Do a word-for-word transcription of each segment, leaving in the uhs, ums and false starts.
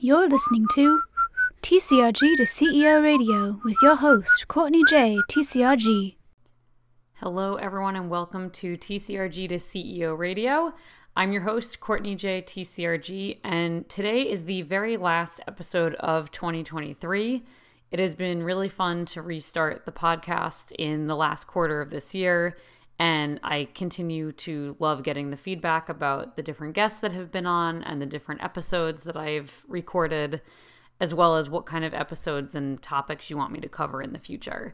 You're listening to T C R G to C E O Radio with your host, Courtney J, T C R G. Hello, everyone, and welcome to T C R G to C E O Radio. I'm your host, Courtney J, T C R G, and today is the very last episode of twenty twenty-three. It has been really fun to restart the podcast in the last quarter of this year, and I continue to love getting the feedback about the different guests that have been on and the different episodes that I've recorded, as well as what kind of episodes and topics you want me to cover in the future.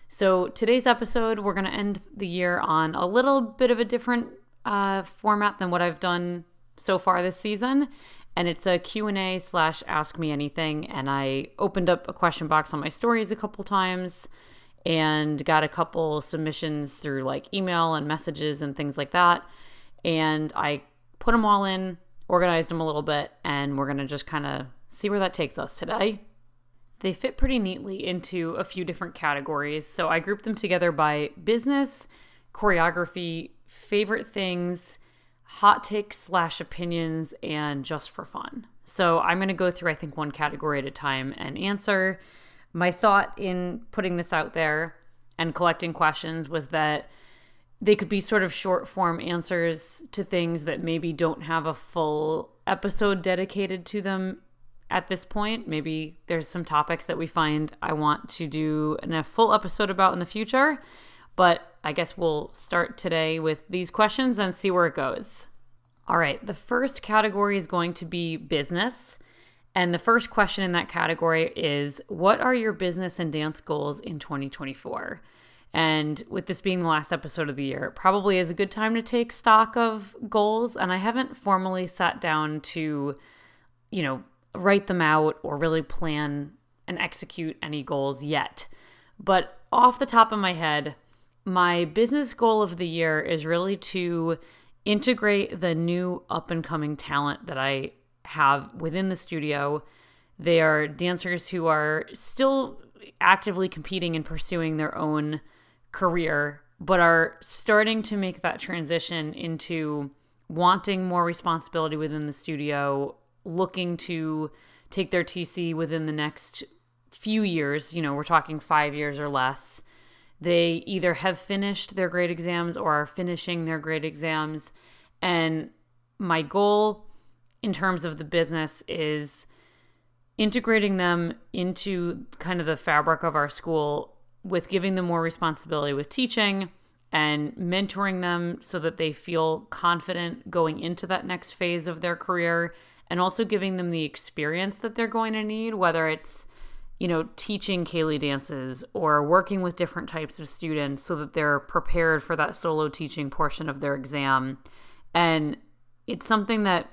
So today's episode, we're going to end the year on a little bit of a different uh, format than what I've done so far this season. And it's a Q and A slash Ask Me Anything. And I opened up a question box on my stories a couple times and got a couple submissions through like email and messages and things like that. And I put them all in, organized them a little bit, and we're going to just kind of see where that takes us today. They fit pretty neatly into a few different categories. So I grouped them together by business, choreography, favorite things, hot takes slash opinions, and just for fun. So I'm going to go through, I think, one category at a time and answer. My thought in putting this out there and collecting questions was that they could be sort of short form answers to things that maybe don't have a full episode dedicated to them at this point. Maybe there's some topics that we find I want to do in a full episode about in the future, but I guess we'll start today with these questions and see where it goes. All right, the first category is going to be business. And the first question in that category is, what are your business and dance goals in twenty twenty-four? And with this being the last episode of the year, it probably is a good time to take stock of goals. And I haven't formally sat down to, you know, write them out or really plan and execute any goals yet. But off the top of my head, my business goal of the year is really to integrate the new up and coming talent that I have within the studio. They are dancers who are still actively competing and pursuing their own career, but are starting to make that transition into wanting more responsibility within the studio, looking to take their T C within the next few years. You know, we're talking five years or less. They either have finished their grade exams or are finishing their grade exams. And my goal in terms of the business is integrating them into kind of the fabric of our school with giving them more responsibility with teaching and mentoring them so that they feel confident going into that next phase of their career, and also giving them the experience that they're going to need, whether it's, you know, teaching Kaylee dances or working with different types of students so that they're prepared for that solo teaching portion of their exam. And it's something that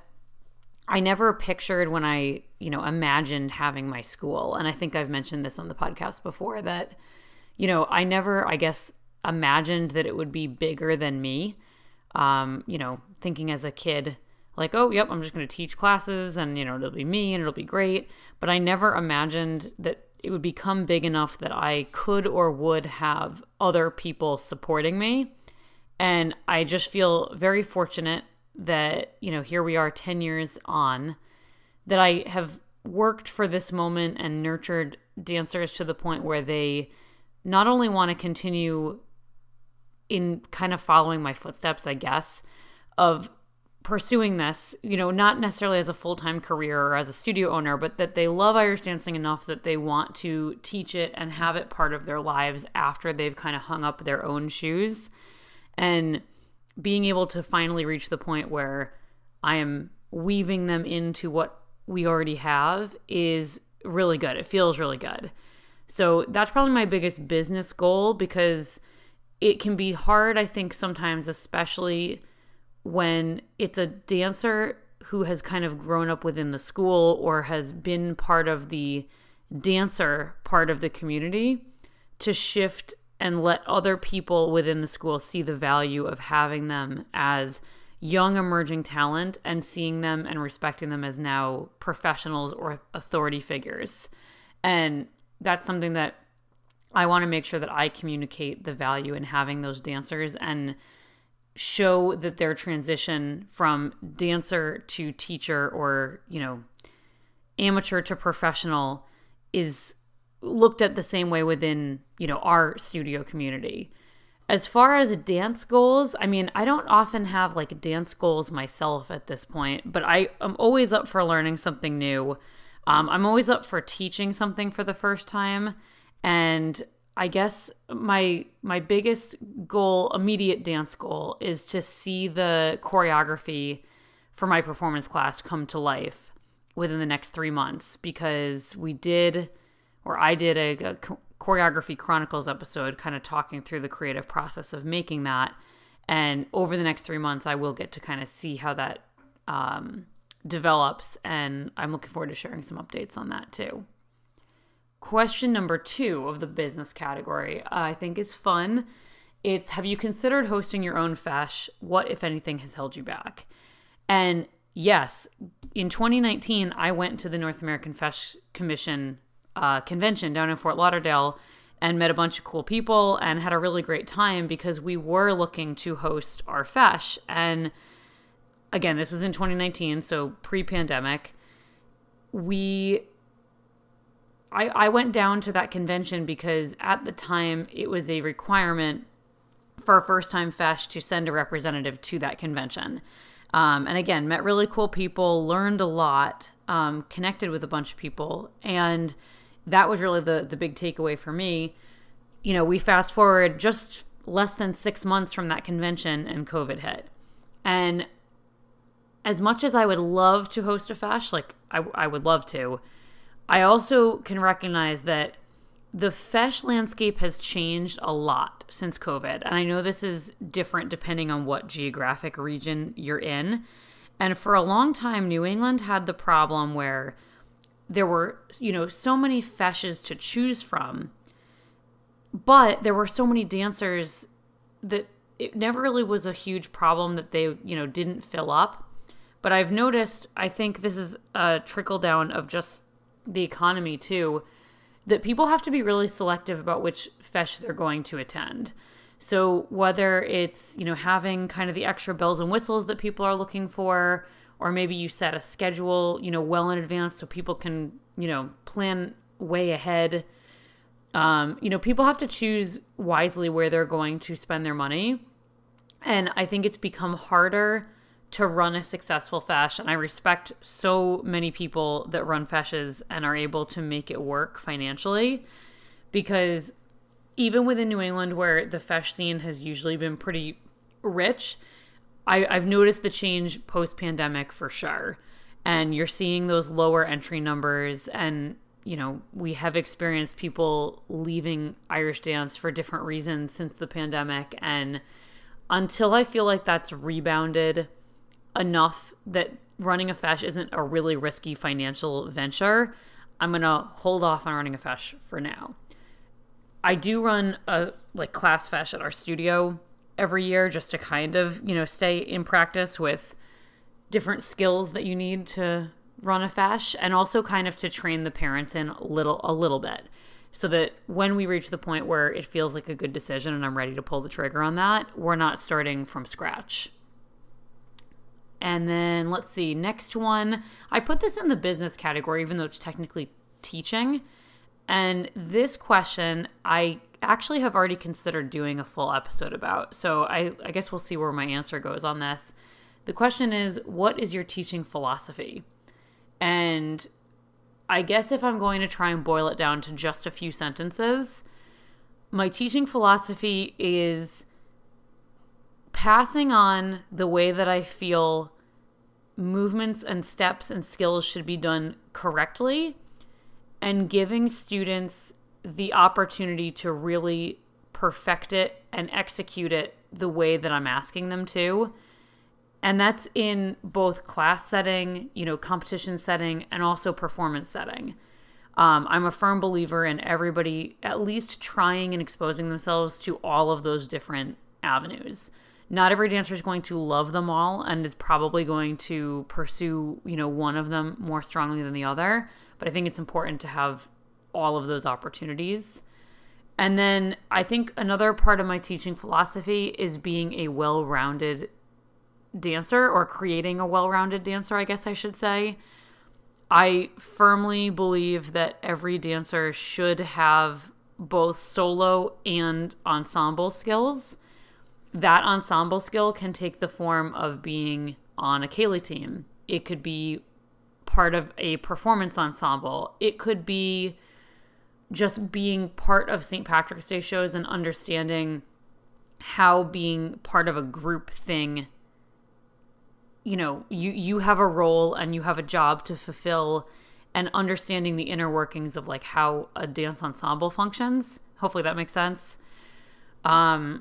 I never pictured when I, you know, imagined having my school. And I think I've mentioned this on the podcast before that, you know, I never, I guess, imagined that it would be bigger than me. Um, you know, thinking as a kid, like, oh, yep, I'm just going to teach classes and, you know, it'll be me and it'll be great. But I never imagined that it would become big enough that I could or would have other people supporting me. And I just feel very fortunate that, you know, here we are ten years on, that I have worked for this moment and nurtured dancers to the point where they not only want to continue in kind of following my footsteps, I guess, of pursuing this, you know, not necessarily as a full-time career or as a studio owner, but that they love Irish dancing enough that they want to teach it and have it part of their lives after they've kind of hung up their own shoes. And being able to finally reach the point where I am weaving them into what we already have is really good. It feels really good. So that's probably my biggest business goal, because it can be hard, I think, sometimes, especially when it's a dancer who has kind of grown up within the school or has been part of the dancer part of the community, to shift and let other people within the school see the value of having them as young emerging talent and seeing them and respecting them as now professionals or authority figures. And that's something that I want to make sure that I communicate the value in having those dancers and show that their transition from dancer to teacher, or, you know, amateur to professional is looked at the same way within, you know, our studio community. As far as dance goals, I mean, I don't often have like dance goals myself at this point, but I am always up for learning something new. Um, I'm always up for teaching something for the first time. And I guess my my biggest goal, immediate dance goal, is to see the choreography for my performance class come to life within the next three months because we did, or I did a, a Choreography Chronicles episode kind of talking through the creative process of making that. And over the next three months, I will get to kind of see how that um, develops. And I'm looking forward to sharing some updates on that too. Question number two of the business category, uh, I think is fun. It's, have you considered hosting your own fesh? What, if anything, has held you back? And yes, in twenty nineteen, I went to the North American Fesh Commission uh, convention down in Fort Lauderdale and met a bunch of cool people and had a really great time because we were looking to host our fesh. And again, this was in twenty nineteen, so pre-pandemic. We, I, I went down to that convention because at the time it was a requirement for a first-time fesh to send a representative to that convention. Um, and again, met really cool people, learned a lot, um, connected with a bunch of people. And that was really the, the big takeaway for me. You know, we fast forward just less than six months from that convention and COVID hit. And as much as I would love to host a fesh, like I, I would love to, I also can recognize that the fesh landscape has changed a lot since COVID. And I know this is different depending on what geographic region you're in. And for a long time, New England had the problem where there were, you know, so many feshes to choose from, but there were so many dancers that it never really was a huge problem that they, you know, didn't fill up. But I've noticed, I think this is a trickle down of just the economy too, that people have to be really selective about which fesh they're going to attend. So whether it's, you know, having kind of the extra bells and whistles that people are looking for, or maybe you set a schedule, you know, well in advance so people can, you know, plan way ahead. Um, you know, people have to choose wisely where they're going to spend their money. And I think it's become harder to run a successful fesh. And I respect so many people that run feshes and are able to make it work financially, because even within New England, where the fesh scene has usually been pretty rich, I, I've noticed the change post-pandemic for sure. And you're seeing those lower entry numbers. And, you know, we have experienced people leaving Irish dance for different reasons since the pandemic. And until I feel like that's rebounded enough that running a fesh isn't a really risky financial venture, I'm going to hold off on running a fesh for now. I do run a like class fesh at our studio every year just to kind of, you know, stay in practice with different skills that you need to run a fesh, and also kind of to train the parents in a little, a little bit, so that when we reach the point where it feels like a good decision and I'm ready to pull the trigger on that, we're not starting from scratch. And then let's see, next one. I put this in the business category, even though it's technically teaching. And this question, I actually have already considered doing a full episode about. So I, I guess we'll see where my answer goes on this. The question is, what is your teaching philosophy? And I guess if I'm going to try and boil it down to just a few sentences, my teaching philosophy is passing on the way that I feel movements and steps and skills should be done correctly, and giving students the opportunity to really perfect it and execute it the way that I'm asking them to. And that's in both class setting, you know, competition setting, and also performance setting. Um, I'm a firm believer in everybody at least trying and exposing themselves to all of those different avenues. Not every dancer is going to love them all and is probably going to pursue, you know, one of them more strongly than the other. But I think it's important to have all of those opportunities. And then I think another part of my teaching philosophy is being a well-rounded dancer, or creating a well-rounded dancer, I guess I should say. I firmly believe that every dancer should have both solo and ensemble skills. That ensemble skill can take the form of being on a Ceilidh team. It could be part of a performance ensemble. It could be just being part of Saint Patrick's Day shows and understanding how being part of a group thing, you know, you, you have a role and you have a job to fulfill, and understanding the inner workings of like how a dance ensemble functions. Hopefully that makes sense. Um,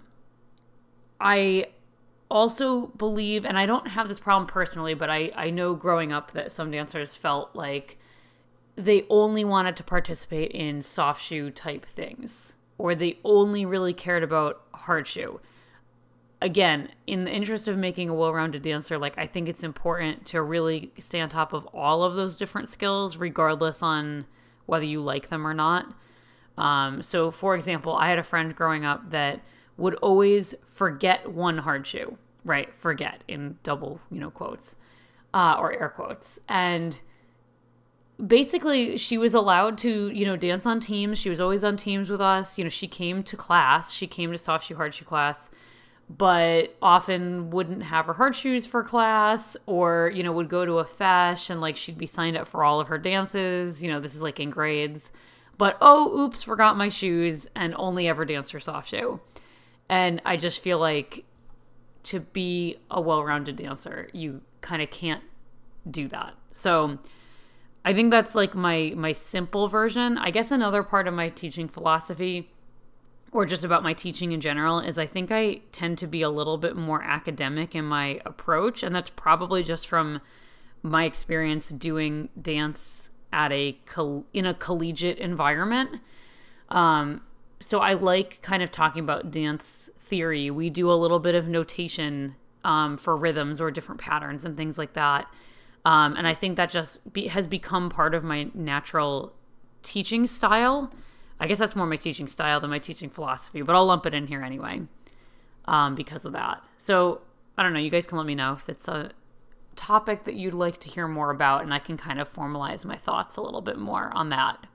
I also believe, and I don't have this problem personally, but I, I know growing up that some dancers felt like they only wanted to participate in soft shoe type things, or they only really cared about hard shoe. Again, in the interest of making a well-rounded dancer, like I think it's important to really stay on top of all of those different skills, regardless on whether you like them or not. Um, so for example, I had a friend growing up that would always forget one hard shoe, right? Forget in double, you know, quotes, uh, or air quotes. And basically she was allowed to, you know, dance on teams. She was always on teams with us. You know, she came to class, she came to soft shoe, hard shoe class, but often wouldn't have her hard shoes for class, or, you know, would go to a fesh and like she'd be signed up for all of her dances. You know, this is like in grades, but oh, oops, forgot my shoes, and only ever danced her soft shoe. And I just feel like to be a well-rounded dancer, you kind of can't do that. So I think that's like my my simple version. I guess another part of my teaching philosophy, or just about my teaching in general, is I think I tend to be a little bit more academic in my approach. And that's probably just from my experience doing dance at a in a collegiate environment. Um, so I like kind of talking about dance theory. We do a little bit of notation um, for rhythms or different patterns and things like that. Um, and I think that just be, has become part of my natural teaching style. I guess that's more my teaching style than my teaching philosophy, but I'll lump it in here anyway um, because of that. So I don't know. You guys can let me know if it's a topic that you'd like to hear more about, and I can kind of formalize my thoughts a little bit more on that.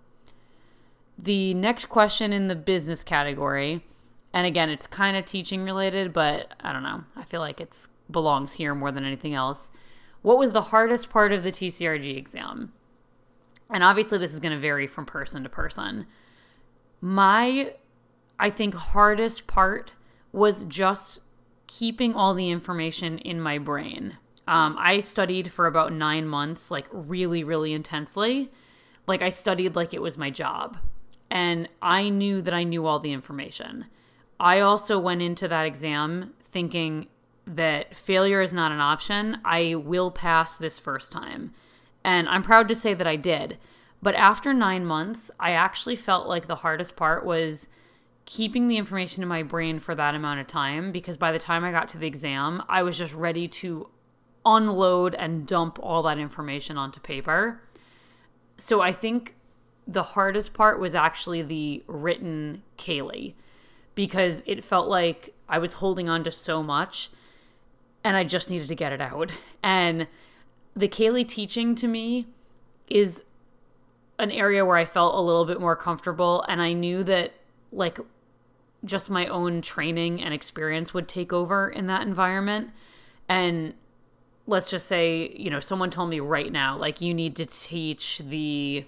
The next question in the business category, and again, it's kind of teaching related, but I don't know. I feel like it belongs here more than anything else. What was the hardest part of the T C R G exam? And obviously this is going to vary from person to person. My, I think, hardest part was just keeping all the information in my brain. Um, I studied for about nine months, like really, really intensely. Like I studied like it was my job. And I knew that I knew all the information. I also went into that exam thinking that failure is not an option. I will pass this first time. And I'm proud to say that I did. But after nine months, I actually felt like the hardest part was keeping the information in my brain for that amount of time, because by the time I got to the exam, I was just ready to unload and dump all that information onto paper. So I think the hardest part was actually the written Ceilidh, because it felt like I was holding on to so much and I just needed to get it out. And the Ceilidh teaching to me is an area where I felt a little bit more comfortable, and I knew that like just my own training and experience would take over in that environment. And let's just say, you know, someone told me right now, like, you need to teach the,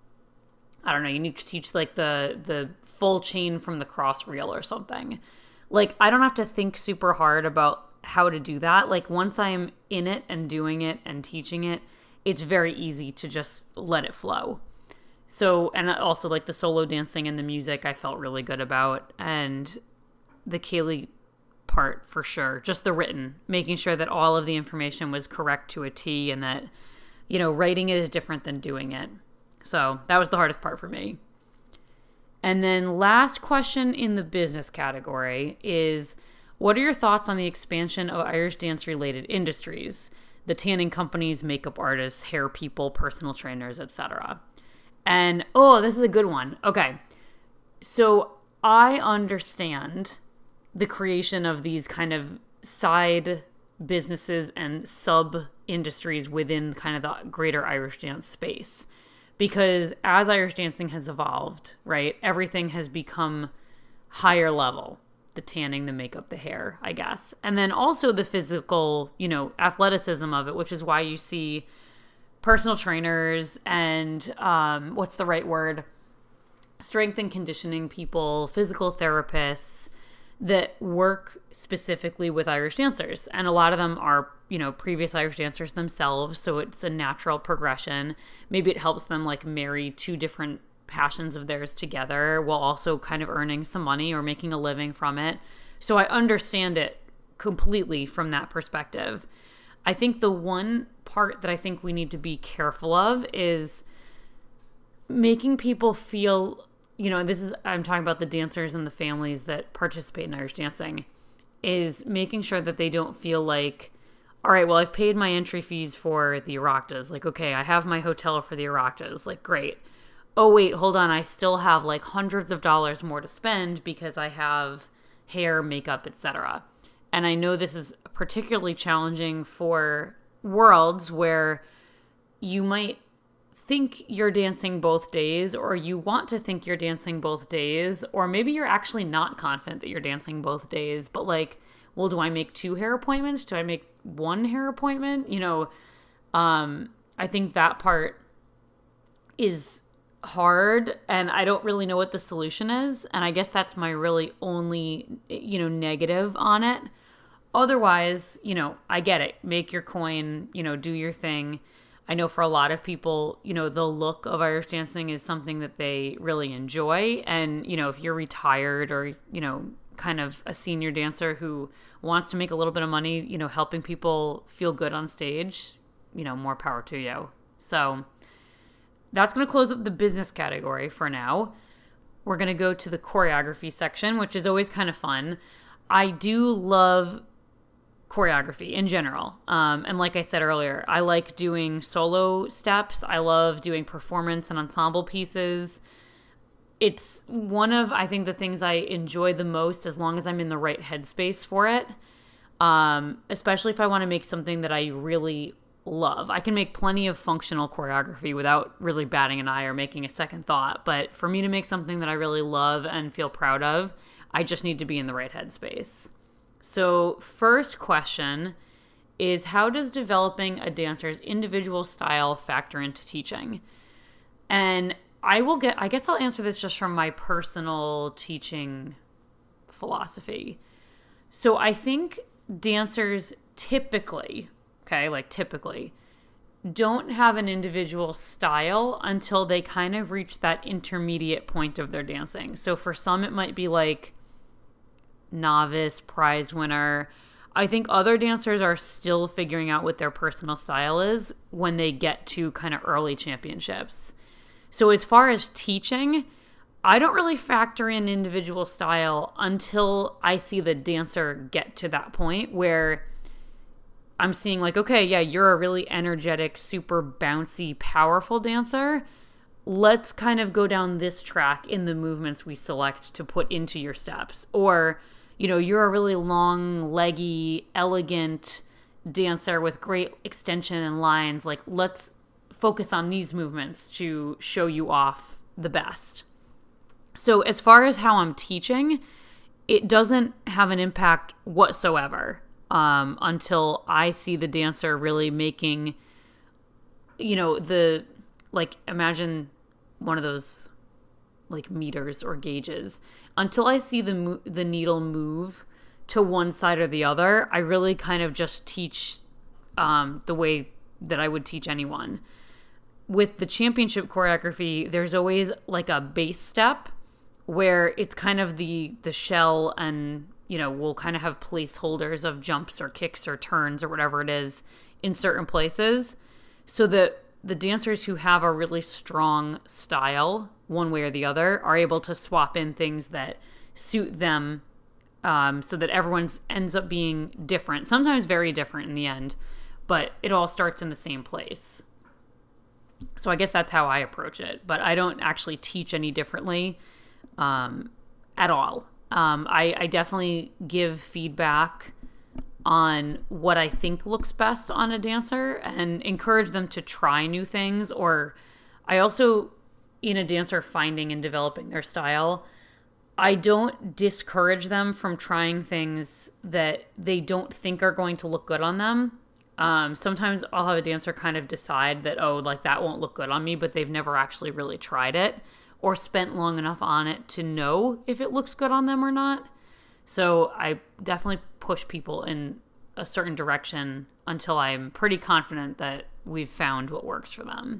I don't know, you need to teach like the the full chain from the cross reel or something. Like, I don't have to think super hard about how to do that. Like, once I'm in it and doing it and teaching it, it's very easy to just let it flow. So, and also like the solo dancing and the music, I felt really good about. And the Ceilidh part for sure, just the written, making sure that all of the information was correct to a T, and that, you know, writing it is different than doing it. So that was the hardest part for me. And then last question in the business category is, what are your thoughts on the expansion of Irish dance related industries? The tanning companies, makeup artists, hair people, personal trainers, et cetera. And, oh, this is a good one. Okay. So I understand the creation of these kind of side businesses and sub-industries within kind of the greater Irish dance space. Because as Irish dancing has evolved, right, everything has become higher level. The tanning, the makeup, the hair, I guess. And then also the physical, you know, athleticism of it, which is why you see personal trainers and um, what's the right word? Strength and conditioning people, physical therapists that work specifically with Irish dancers. And a lot of them are, you know, previous Irish dancers themselves. So it's a natural progression. Maybe it helps them like marry two different passions of theirs together while also kind of earning some money or making a living from it. So I understand it completely from that perspective. I think the one part that I think we need to be careful of is making people feel, you know, this is, I'm talking about the dancers and the families that participate in Irish dancing, is making sure that they don't feel like, all right, well, I've paid my entry fees for the Oireachtas. Like, okay, I have my hotel for the Oireachtas. Like, great. Oh, wait, hold on. I still have like hundreds of dollars more to spend because I have hair, makeup, et cetera. And I know this is particularly challenging for worlds where you might think you're dancing both days, or you want to think you're dancing both days, or maybe you're actually not confident that you're dancing both days, but like, well, do I make two hair appointments? Do I make one hair appointment? You know, um, I think that part is hard, and I don't really know what the solution is. And I guess that's my really only, you know, negative on it. Otherwise, you know, I get it. Make your coin, you know, do your thing. I know for a lot of people, you know, the look of Irish dancing is something that they really enjoy. And, you know, if you're retired or, you know, kind of a senior dancer who wants to make a little bit of money, you know, helping people feel good on stage, you know, more power to you. So that's going to close up the business category for now. We're going to go to the choreography section, which is always kind of fun. I do love choreography in general. Um, and like I said earlier, I like doing solo steps. I love doing performance and ensemble pieces. It's one of, I think, the things I enjoy the most as long as I'm in the right headspace for it. Um, especially if I want to make something that I really love. I can make plenty of functional choreography without really batting an eye or making a second thought. But for me to make something that I really love and feel proud of, I just need to be in the right headspace. So first question is, how does developing a dancer's individual style factor into teaching? And I will get, I guess I'll answer this just from my personal teaching philosophy. So I think dancers typically, okay, like typically, don't have an individual style until they kind of reach that intermediate point of their dancing. So for some, it might be like novice, prize winner. I think other dancers are still figuring out what their personal style is when they get to kind of early championships. So as far as teaching, I don't really factor in individual style until I see the dancer get to that point where I'm seeing like, okay, yeah, you're a really energetic, super bouncy, powerful dancer. Let's kind of go down this track in the movements we select to put into your steps. Or, you know, you're a really long, leggy, elegant dancer with great extension and lines. Like, let's focus on these movements to show you off the best. So as far as how I'm teaching, it doesn't have an impact whatsoever um, until I see the dancer really making, you know, the, like, imagine one of those like meters or gauges. Until I see the mo- the needle move to one side or the other, I really kind of just teach um, the way that I would teach anyone. With the championship choreography, there's always like a base step where it's kind of the the shell, and, you know, we'll kind of have placeholders of jumps or kicks or turns or whatever it is in certain places, so that the dancers who have a really strong style, one way or the other, are able to swap in things that suit them, um, so that everyone's ends up being different, sometimes very different in the end, but it all starts in the same place. So I guess that's how I approach it, but I don't actually teach any differently um, at all. Um, I, I definitely give feedback on what I think looks best on a dancer and encourage them to try new things. Or I also, in a dancer finding and developing their style, I don't discourage them from trying things that they don't think are going to look good on them. Um, sometimes I'll have a dancer kind of decide that, oh, like that won't look good on me, but they've never actually really tried it or spent long enough on it to know if it looks good on them or not. So I definitely push people in a certain direction until I'm pretty confident that we've found what works for them.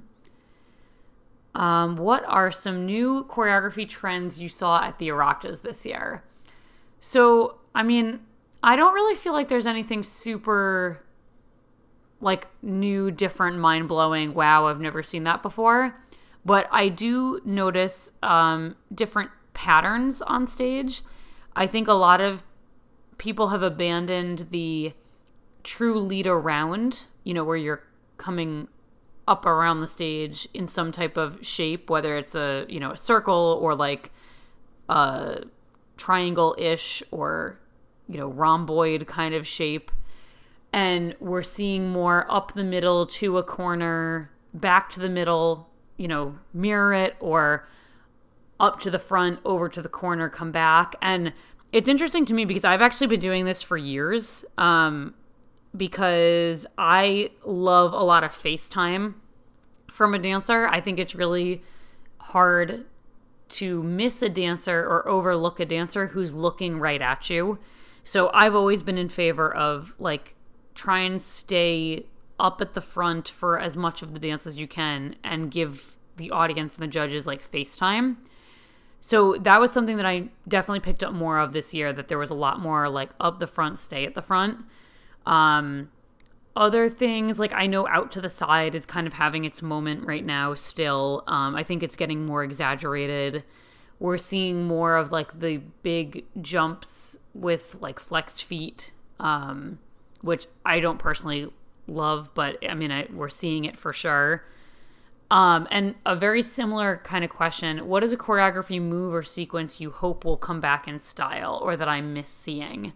Um, what are some new choreography trends you saw at the Oireachtas this year? So, I mean, I don't really feel like there's anything super, like, new, different, mind-blowing, wow, I've never seen that before. But I do notice um, different patterns on stage. I think a lot of people have abandoned the true lead around, you know, where you're coming up around the stage in some type of shape, whether it's a, you know, a circle or like a triangle-ish or, you know, rhomboid kind of shape. And we're seeing more up the middle to a corner, back to the middle, you know, mirror it, or up to the front, over to the corner, come back. And it's interesting to me because I've actually been doing this for years um, because I love a lot of face time from a dancer. I think it's really hard to miss a dancer or overlook a dancer who's looking right at you. So I've always been in favor of, like, try and stay up at the front for as much of the dance as you can and give the audience and the judges, like, face time. So that was something that I definitely picked up more of this year, that there was a lot more like up the front, stay at the front. Um, other things, like I know out to the side is kind of having its moment right now still. Um, I think it's getting more exaggerated. We're seeing more of like the big jumps with like flexed feet, um, which I don't personally love, but I mean, I, we're seeing it for sure. Um, and a very similar kind of question, what is a choreography move or sequence you hope will come back in style or that I miss seeing?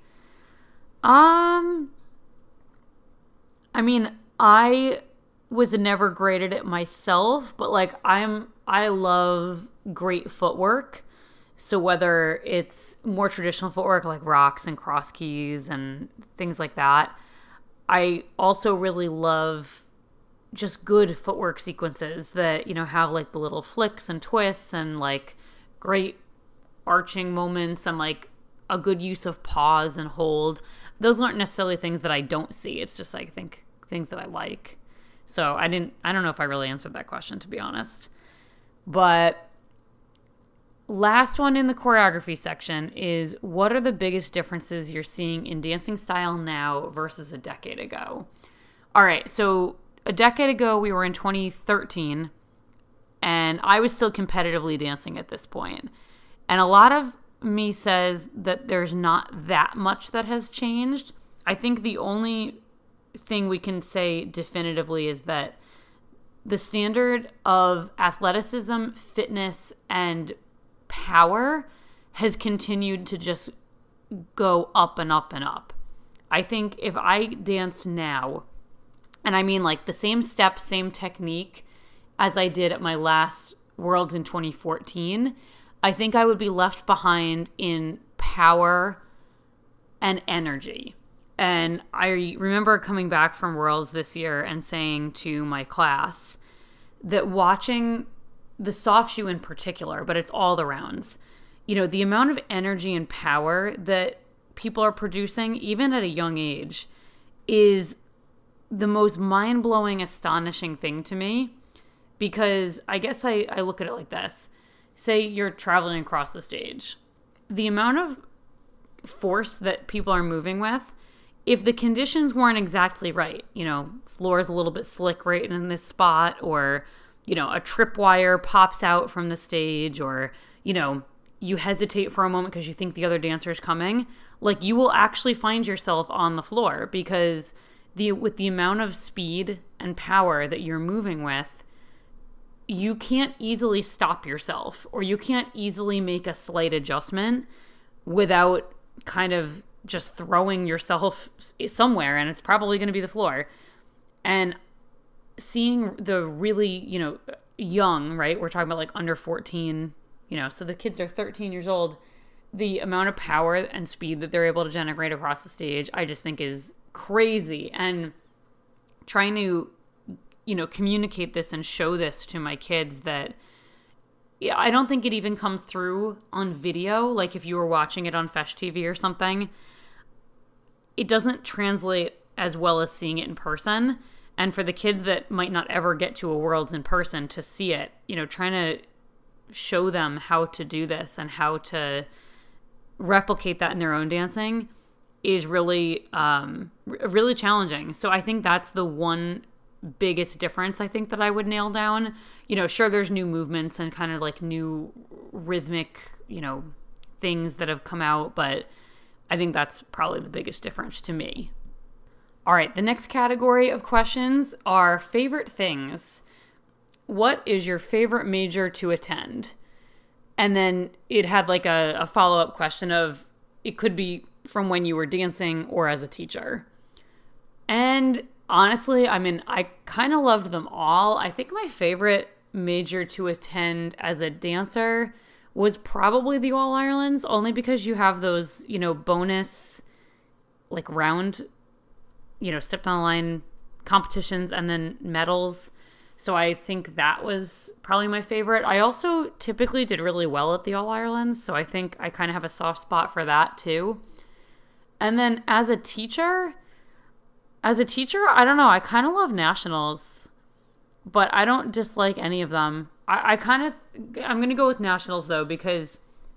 Um, I mean, I was never great at it myself, but like I'm, I love great footwork. So whether it's more traditional footwork like rocks and cross keys and things like that, I also really love just good footwork sequences that, you know, have like the little flicks and twists and like great arching moments and like a good use of pause and hold. Those aren't necessarily things that I don't see. It's just, I think, things that I like. So I didn't, I don't know if I really answered that question, to be honest. But last one in the choreography section is, what are the biggest differences you're seeing in dancing style now versus a decade ago? All right, so a decade ago, we were in twenty thirteen, and I was still competitively dancing at this point. And a lot of me says that there's not that much that has changed. I think the only thing we can say definitively is that the standard of athleticism, fitness, and power has continued to just go up and up and up. I think if I danced now, and I mean like the same step, same technique as I did at my last Worlds in twenty fourteen, I think I would be left behind in power and energy. And I remember coming back from Worlds this year and saying to my class that watching the soft shoe in particular, but it's all the rounds, you know, the amount of energy and power that people are producing, even at a young age, is the most mind-blowing, astonishing thing to me. Because I guess I, I look at it like this. Say you're traveling across the stage. The amount of force that people are moving with, if the conditions weren't exactly right, you know, floor is a little bit slick right in this spot, or, you know, a tripwire pops out from the stage, or, you know, you hesitate for a moment because you think the other dancer is coming, like you will actually find yourself on the floor, because the with the amount of speed and power that you're moving with, you can't easily stop yourself, or you can't easily make a slight adjustment without kind of just throwing yourself somewhere, and it's probably going to be the floor. And seeing the really, you know, young, right? We're talking about like under fourteen, you know, so the kids are thirteen years old. The amount of power and speed that they're able to generate across the stage, I just think is crazy. And trying to, you know, communicate this and show this to my kids that, yeah, I don't think it even comes through on video. Like if you were watching it on Fesh T V or something, it doesn't translate as well as seeing it in person. And for the kids that might not ever get to a Worlds in person to see it, you know, trying to show them how to do this and how to replicate that in their own dancing is really, um, really challenging. So I think that's the one biggest difference I think that I would nail down. You know, sure, there's new movements and kind of like new rhythmic, you know, things that have come out, but I think that's probably the biggest difference to me. All right, the next category of questions are favorite things. What is your favorite major to attend? And then it had like a, a follow-up question of, it could be from when you were dancing or as a teacher. And honestly, I mean, I kind of loved them all. I think my favorite major to attend as a dancer was probably the All Irelands, only because you have those, you know, bonus, like round, you know, stepped on the line competitions and then medals. So I think that was probably my favorite. I also typically did really well at the All Irelands, so I think I kind of have a soft spot for that too. And then as a teacher, as a teacher, I don't know, I kind of love nationals, but I don't dislike any of them. I, I kind of, I'm going to go with nationals though, because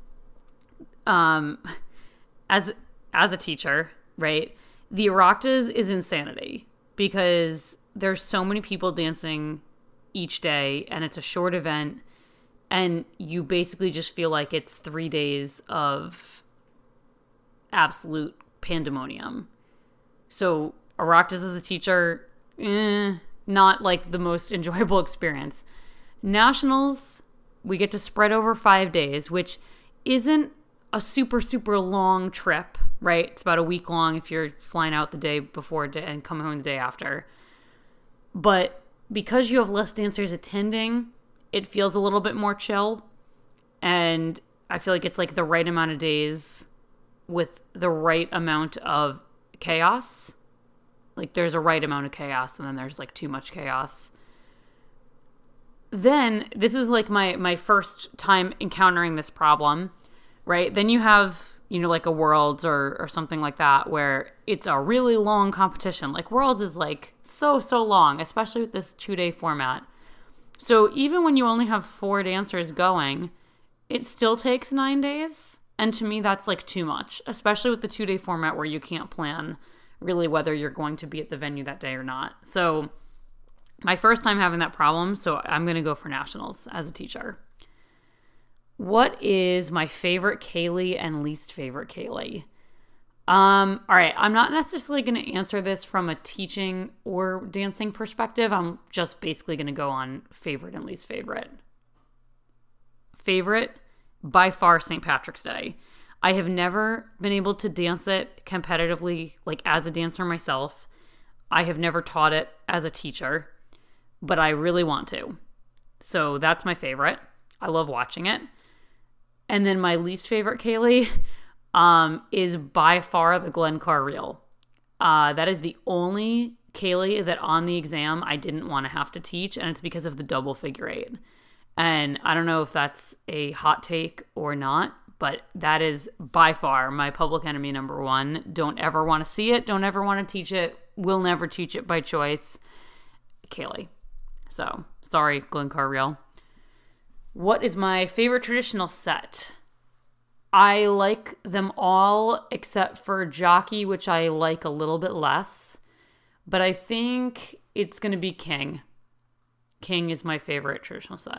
um, as as a teacher, right, the Oireachtas is insanity because there's so many people dancing each day and it's a short event and you basically just feel like it's three days of absolute pandemonium. So Oireachtas as a teacher, eh, not like the most enjoyable experience. Nationals, we get to spread over five days, which isn't a super, super long trip, right? It's about a week long if you're flying out the day before and coming home the day after. But because you have less dancers attending, it feels a little bit more chill. And I feel like it's like the right amount of days with the right amount of chaos. Like there's a right amount of chaos and then there's like too much chaos. Then this is like my, my first time encountering this problem, right? Then you have, you know, like a Worlds or, or something like that where it's a really long competition. Like Worlds is like so, so long, especially with this two-day format. So even when you only have four dancers going, it still takes nine days. And to me, that's like too much, especially with the two-day format where you can't plan really whether you're going to be at the venue that day or not. So my first time having that problem, so I'm going to go for nationals as a teacher. What is my favorite Kaylee and least favorite Kaylee? Um, all right, I'm not necessarily going to answer this from a teaching or dancing perspective. I'm just basically going to go on favorite and least favorite. Favorite, by far, Saint Patrick's Day. I have never been able to dance it competitively, like as a dancer myself. I have never taught it as a teacher, but I really want to. So that's my favorite. I love watching it. And then my least favorite Kaylee um, is by far the Glencar Reel. Uh, that is the only Kaylee that on the exam I didn't want to have to teach, and it's because of the double figure eight. And I don't know if that's a hot take or not, but that is by far my public enemy number one. Don't ever want to see it. Don't ever want to teach it. Will never teach it by choice. Kaylee. So, sorry, Glencar Reel. What is my favorite traditional set? I like them all except for Jockey, which I like a little bit less. But I think it's going to be King. King is my favorite traditional set.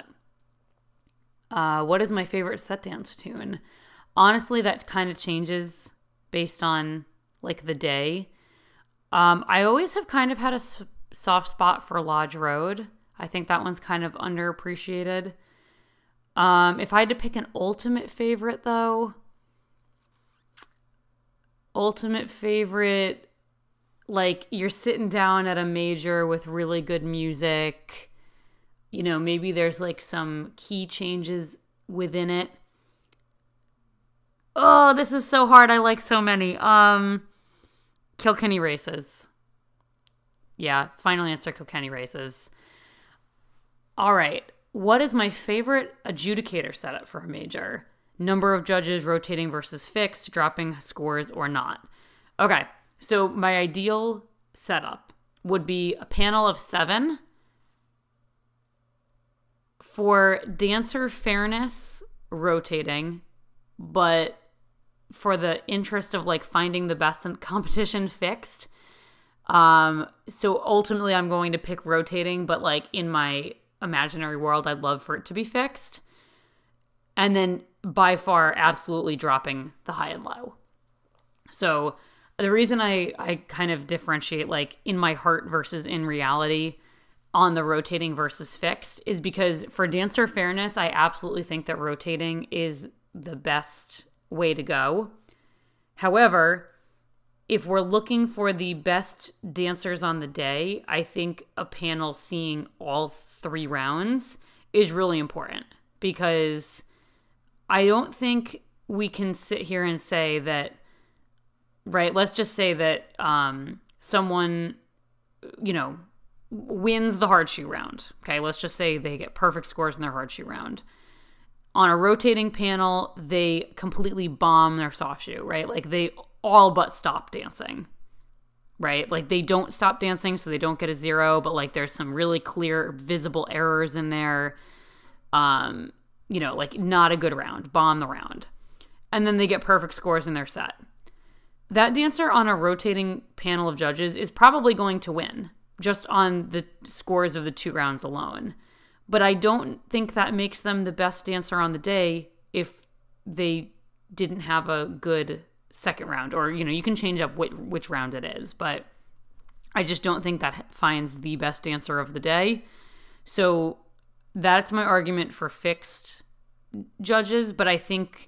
Uh, what is my favorite set dance tune? Honestly, that kind of changes based on like the day. Um, I always have kind of had a s- soft spot for Lodge Road. I think that one's kind of underappreciated. Um, if I had to pick an ultimate favorite, though, ultimate favorite, like you're sitting down at a major with really good music. You know, maybe there's like some key changes within it. Oh, this is so hard. I like so many. Um, Kilkenny Races. Yeah, final answer, Kilkenny Races. All right. What is my favorite adjudicator setup for a major? Number of judges, rotating versus fixed, dropping scores or not. Okay, so my ideal setup would be a panel of seven. For dancer fairness, rotating, but for the interest of like finding the best in the competition, fixed. Um, so ultimately I'm going to pick rotating, but like in my imaginary world, I'd love for it to be fixed. And then by far, absolutely dropping the high and low. So the reason I, I kind of differentiate like in my heart versus in reality on the rotating versus fixed is because for dancer fairness, I absolutely think that rotating is the best way to go. However, if we're looking for the best dancers on the day, I think a panel seeing all three rounds is really important because I don't think we can sit here and say that, right, let's just say that um, someone, you know, wins the hard shoe round. Okay, let's just say they get perfect scores in their hard shoe round. On a rotating panel, they completely bomb their soft shoe, right? Like they all but stop dancing, right? Like they don't stop dancing, so they don't get a zero, but like there's some really clear, visible errors in there. Um, you know, like not a good round, bomb the round. And then they get perfect scores in their set. That dancer on a rotating panel of judges is probably going to win just on the scores of the two rounds alone. But I don't think that makes them the best dancer on the day if they didn't have a good second round. Or, you know, you can change up which, which round it is. But I just don't think that finds the best dancer of the day. So that's my argument for fixed judges. But I think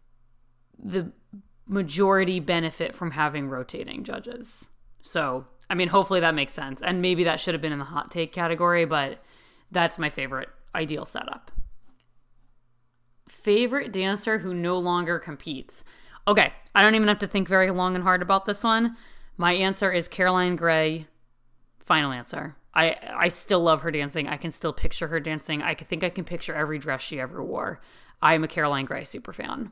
the majority benefit from having rotating judges. So, I mean, hopefully that makes sense. And maybe that should have been in the hot take category, but that's my favorite ideal setup. Favorite dancer who no longer competes. Okay, I don't even have to think very long and hard about this one. My answer is Caroline Gray. Final answer. I, I still love her dancing. I can still picture her dancing. I think I can picture every dress she ever wore. I'm a Caroline Gray super fan.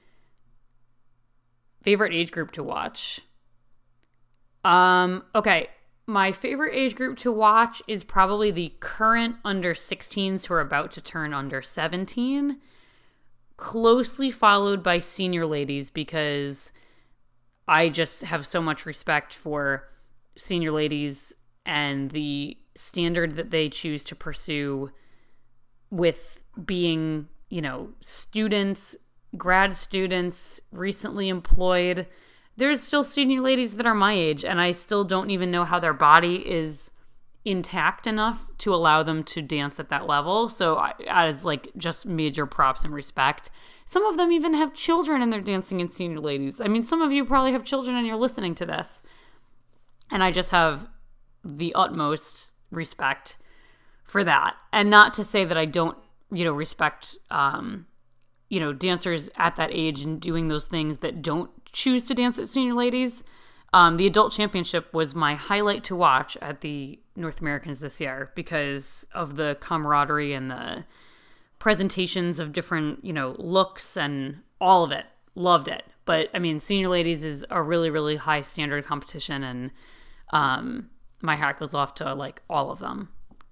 Favorite age group to watch. Um, okay. My favorite age group to watch is probably the current under sixteens who are about to turn under seventeen, closely followed by senior ladies because I just have so much respect for senior ladies and the standard that they choose to pursue with being, you know, students, grad students, recently employed. There's still senior ladies that are my age, and I still don't even know how their body is intact enough to allow them to dance at that level. So I, as like just major props and respect. Some of them even have children and they're dancing in senior ladies. I mean, some of you probably have children and you're listening to this. And I just have the utmost respect for that. And not to say that I don't, you know, respect, um, you know, dancers at that age and doing those things that don't choose to dance at senior ladies. Um, the adult championship was my highlight to watch at the North Americans this year because of the camaraderie and the presentations of different, you know, looks and all of it. Loved it. But I mean, senior ladies is a really, really high standard competition, and um, my hat goes off to like all of them.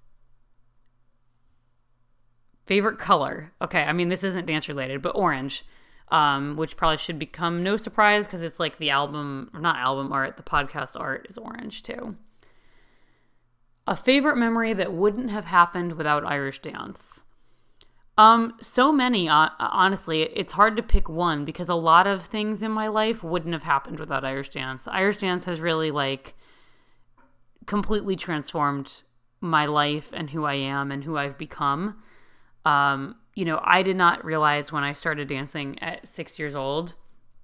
Favorite color. Okay, I mean, this isn't dance related, but orange. Um, which probably should become no surprise because it's like the album, or not album art, the podcast art is orange too. A favorite memory that wouldn't have happened without Irish dance. Um, so many, uh, honestly, it's hard to pick one because a lot of things in my life wouldn't have happened without Irish dance. Irish dance has really like completely transformed my life and who I am and who I've become. Um, you know, I did not realize when I started dancing at six years old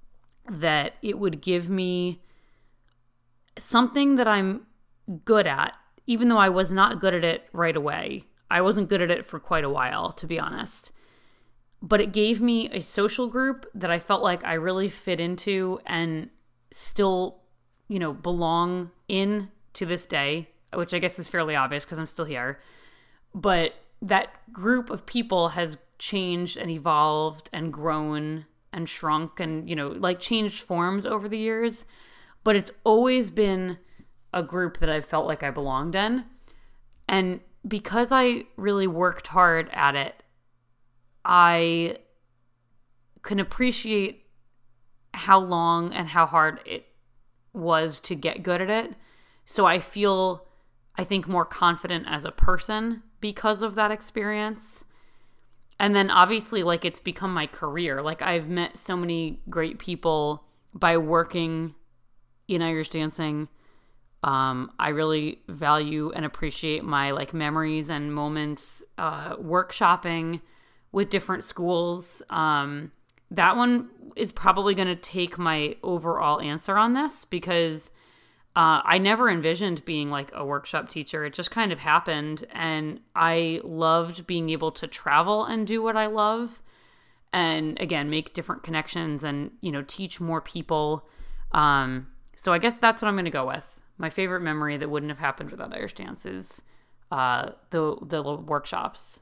that it would give me something that I'm good at, even though I was not good at it right away. I wasn't good at it for quite a while, to be honest. But it gave me a social group that I felt like I really fit into and still, you know, belong in to this day, which I guess is fairly obvious because I'm still here. But that group of people has changed and evolved and grown and shrunk and, you know, like changed forms over the years. But it's always been a group that I felt like I belonged in. And because I really worked hard at it, I can appreciate how long and how hard it was to get good at it. So I feel, I think, more confident as a person because of that experience. And then obviously, like, it's become my career. Like, I've met so many great people by working in Irish dancing. Um, I really value and appreciate my, like, memories and moments uh, workshopping with different schools. Um, that one is probably going to take my overall answer on this because uh, I never envisioned being like a workshop teacher. It just kind of happened. And I loved being able to travel and do what I love. And again, make different connections and, you know, teach more people. Um, so I guess that's what I'm going to go with. My favorite memory that wouldn't have happened without Irish dance is uh, the, the workshops.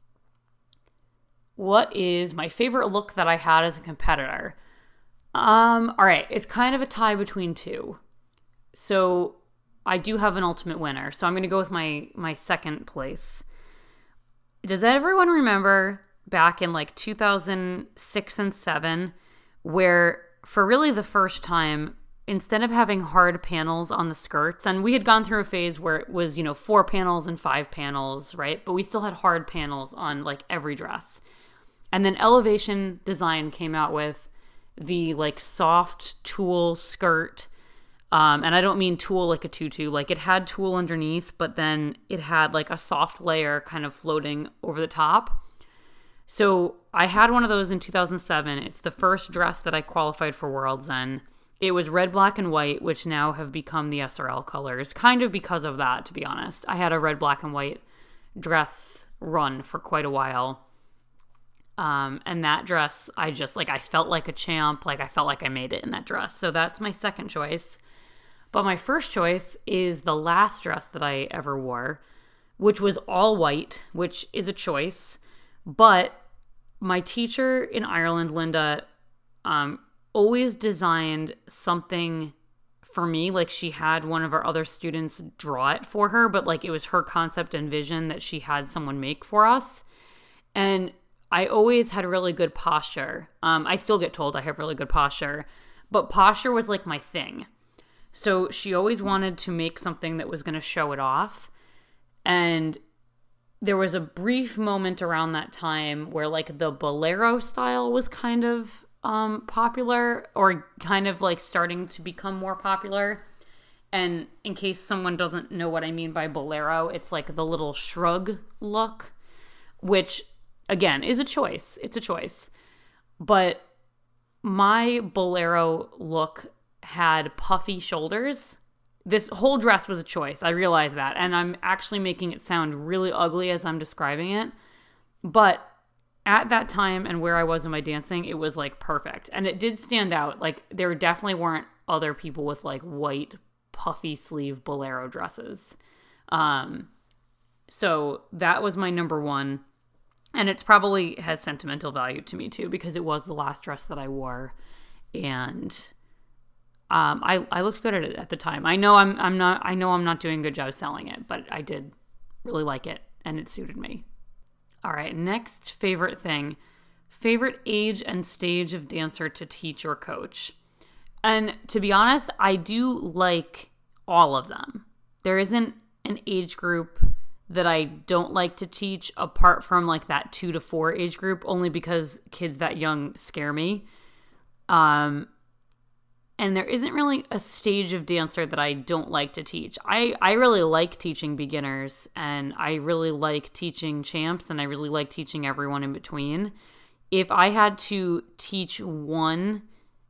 What is my favorite look that I had as a competitor? Um, all right, it's kind of a tie between two. So I do have an ultimate winner. So I'm going to go with my my second place. Does everyone remember back in like two thousand six and seven where for really the first time, instead of having hard panels on the skirts, and we had gone through a phase where it was, you know, four panels and five panels, right? But we still had hard panels on like every dress. And then Elevation Design came out with the like soft tulle skirt. Um, and I don't mean tulle like a tutu. Like it had tulle underneath, but then it had like a soft layer kind of floating over the top. So I had one of those in two thousand seven. It's the first dress that I qualified for Worlds in. It was red, black, and white, which now have become the S R L colors. Kind of because of that, to be honest. I had a red, black, and white dress run for quite a while. Um, and that dress, I just, like, I felt like a champ. Like, I felt like I made it in that dress. So that's my second choice. But my first choice is the last dress that I ever wore, which was all white, which is a choice. But my teacher in Ireland, Linda, um, always designed something for me. Like she had one of our other students draw it for her, but like it was her concept and vision that she had someone make for us. And I always had really good posture. Um, I still get told I have really good posture, but posture was like my thing. So she always wanted to make something that was going to show it off. And there was a brief moment around that time where like the bolero style was kind of um, popular or kind of like starting to become more popular. And in case someone doesn't know what I mean by bolero, it's like the little shrug look, which again is a choice. It's a choice. But my bolero look had puffy shoulders. This whole dress was a choice. I realize that. And I'm actually making it sound really ugly as I'm describing it. But at that time and where I was in my dancing, it was like perfect. And it did stand out. Like there definitely weren't other people with like white puffy sleeve bolero dresses. Um, so that was my number one. And it's probably has sentimental value to me too, because it was the last dress that I wore. And Um, I, I looked good at it at the time. I know I'm I'm not I know I'm not doing a good job selling it, but I did really like it and it suited me. All right, next favorite thing. Favorite age and stage of dancer to teach or coach. And to be honest, I do like all of them. There isn't an age group that I don't like to teach apart from like that two to four age group, only because kids that young scare me. Um And there isn't really a stage of dancer that I don't like to teach. I, I really like teaching beginners, and I really like teaching champs, and I really like teaching everyone in between. If I had to teach one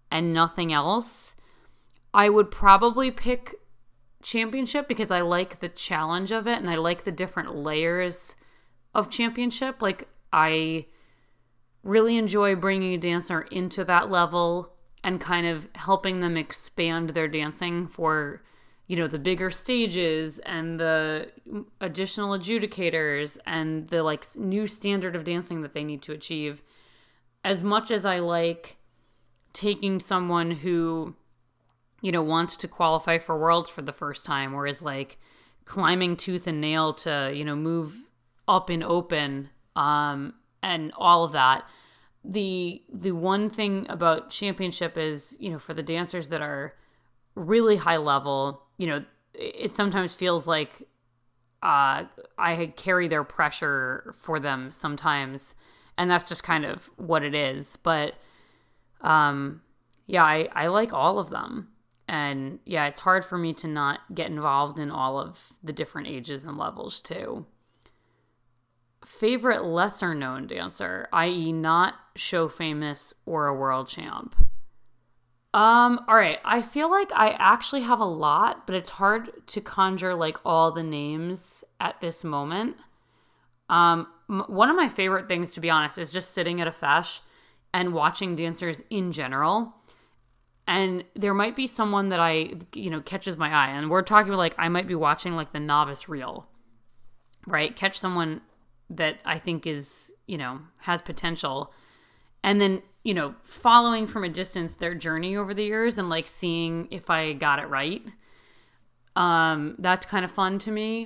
and nothing else, I would probably pick Championship because I like the challenge of it and I like the different layers of Championship. Like, I really enjoy bringing a dancer into that level and kind of helping them expand their dancing for, you know, the bigger stages and the additional adjudicators and the like new standard of dancing that they need to achieve. As much as I like taking someone who, you know, wants to qualify for Worlds for the first time or is like climbing tooth and nail to, you know, move up in open, um, and all of that. The the one thing about Championship is, you know, for the dancers that are really high level, you know, it sometimes feels like uh, I carry their pressure for them sometimes, and that's just kind of what it is. But um, yeah, I, I like all of them. And yeah, it's hard for me to not get involved in all of the different ages and levels too. Favorite lesser known dancer, that is not show famous or a world champ. Um, all right, I feel like I actually have a lot, but it's hard to conjure like all the names at this moment. Um, m- one of my favorite things, to be honest, is just sitting at a fesh and watching dancers in general. And there might be someone that I, you know, catches my eye. And we're talking like I might be watching like the novice reel, right? Catch someone that I think is, you know, has potential. And then, you know, following from a distance their journey over the years and like seeing if I got it right. Um, that's kind of fun to me.